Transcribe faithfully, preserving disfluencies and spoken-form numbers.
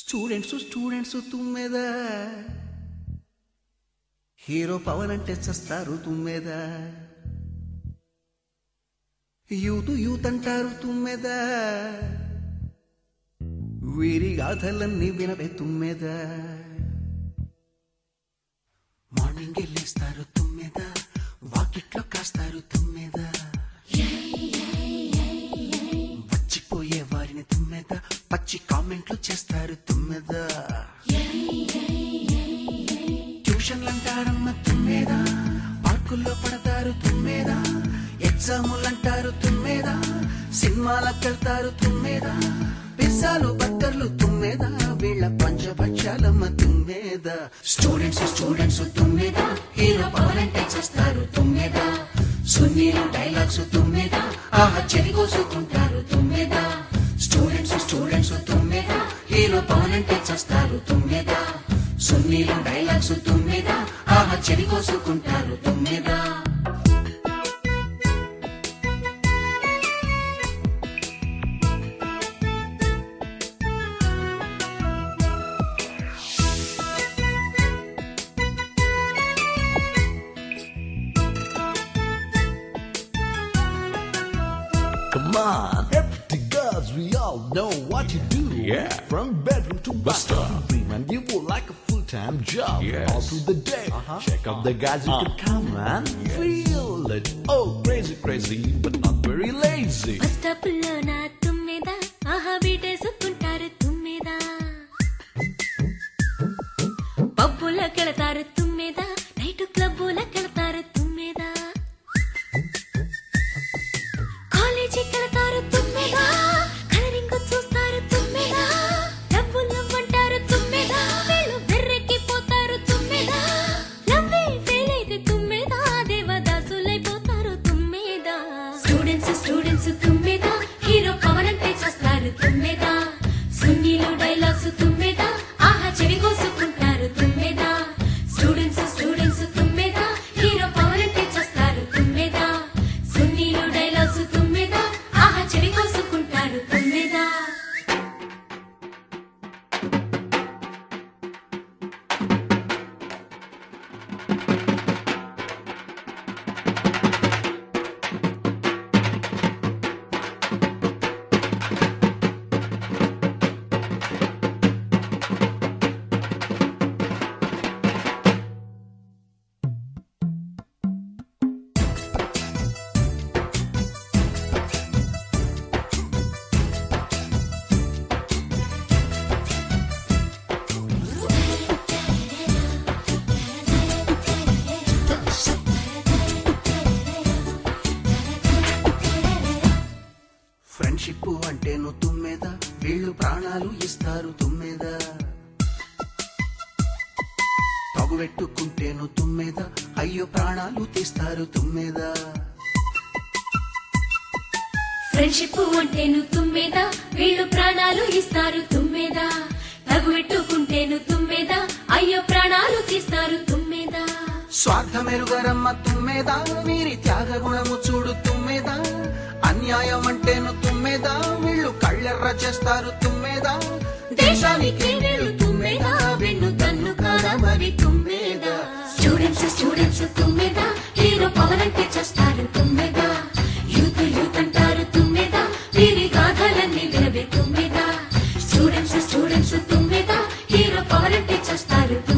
Students students తుమ్మెద hero Pawan అంటే చస్తారు తుమ్మెద యూత్ యూత్ అంటారు తుమ్మెద వీరి గాథలన్నీ వినవే తుమ్మెద మార్నింగ్ వెళ్ళేస్తారు తుమ్మెద వాకిట్లో కాస్తారు తుమ్మెద వచ్చిపోయే వారిని తుమ్మెద పచ్చి కామెంట్లు చేస్తారు తుమ్మెద ట్యూషన్లు అంటారమ్మ తుమ్మెద పార్కుల్లో పడతారు తుమ్మెద ఎగ్జాములు అంటారు తుమ్మెద సినిమాలకు వెళ్తారు తుమ్మెద పిజ్జాలు బర్గర్లు తుమ్మెద వీళ్ళ పంచభక్షాలమ్మ తుమ్మెద స్టూడెంట్స్ స్టూడెంట్స్ తుమ్మెద హీరో పవన్ అంటే చేస్తారు తుమ్మెద సున్నీలు డైలాగ్స్ తుమ్మెద ఆహా చెవి కోసుకుంటారు తుమ్మెద స్టూడెంట్స్ స్టూడెంట్స్ తుమ్మెద హీరో పవన్ అంటే చేస్తారు తుమ్మెద సున్నీలు డైలాగ్స్ తుమ్మెద ఆహా చెవి కోసుకుంటారు తుమ్మెద Come on, everything girls, we all know what you do. Yeah. From bedroom to Buster. bathroom, dream and you will like a full-time job. Yes. All through the day, Uh-huh. check out the guys who Uh. can come and feel it. Oh, crazy, crazy, but not very lazy. Bus stop లో నా తుమ్మెద ఆహా బీటేసుకుంటారు తుమ్మెద పబ్బులకు వెళతారు తుమ్మెద night క్లబ్బులకు వెళతారు తుమ్మెద కాలేజీకి వెళతారు తుమ్మెద కలరింగ్ చూస్తారు తుమ్మెద డబ్బులు అంటారు తుమ్మెద వీళ్ళు బెర్రెక్కి పోతారు తుమ్మెద లవ్వే ఫెయిల్ అయితే తుమ్మెద దేవదాసులైపోతారు తుమ్మెద స్టూడెంట్స్ స్టూడెంట్స్ తుమ్మెద హీరో పవన్ అంటే చేస్తారు తుమ్మెద సున్నీలు డైలాగ్స్ తుమ్మెద ఆహా చెవి కోసుకుంటారు తుమ్మెద స్టూడెంట్స్ స్టూడెంట్స్ తుమ్మెద హీరో పవన్ అంటే చేస్తారు తుమ్మెద సున్నీలు డైలాగ్స్ తుమ్మెద ఆహా చెవి కోసుకుంటారు తుమ్మెద ఫ్రెండ్షిప్ అంటేను తుమ్మెద వీళ్ళు ప్రాణాలు ఇస్తారు తుమ్మెద తగువెట్టుకుంటేను తుమ్మెద అయ్యో ప్రాణాలు తీస్తారు తుమ్మెద ఫ్రెండ్షిప్ అంటేను తుమ్మెద వీళ్ళు ప్రాణాలు ఇస్తారు తుమ్మెద తగువెట్టుకుంటేను తుమ్మెద అయ్యో ప్రాణాలు తీస్తారు తుమ్మెద స్వార్థమెరుగరమ్మ తుమ్మెద వీరి త్యాగ గుణము చూడు తుమ్మెద అన్యాయం అంటేను తుమ్మెద వీళ్ళు కళ్ళెర్ర చేస్తారు తుమ్మెద దేశానికి వీళ్ళు తుమ్మెద వెన్ను తన్ను కాదా మరి తుమ్మెద స్టూడెంట్స్ స్టూడెంట్స్ తుమ్మెద హీరో పవన్ అంటే చేస్తారు తుమ్మెద యూత్ యూత్ అంటారు తుమ్మెద వీరి గాథలన్నీ వినవే తుమ్మెద స్టూడెంట్స్ స్టూడెంట్స్ తుమ్మెద హీరో పవన్ అంటే చేస్తారు